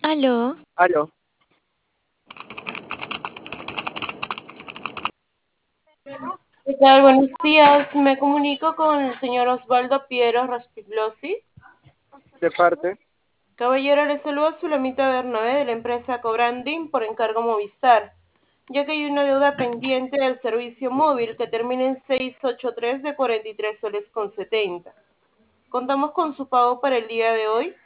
Aló, Aló, ¿Qué tal? Buenos días. Me comunico con el señor Osvaldo Piero Raspiglosi. de parte. Caballero, le saluda Sulamita Bernabé de la empresa Cobranding por encargo Movistar, ya que hay una deuda pendiente del servicio móvil que termina en 683 de 43 soles con 70. Contamos con su pago para el día de hoy.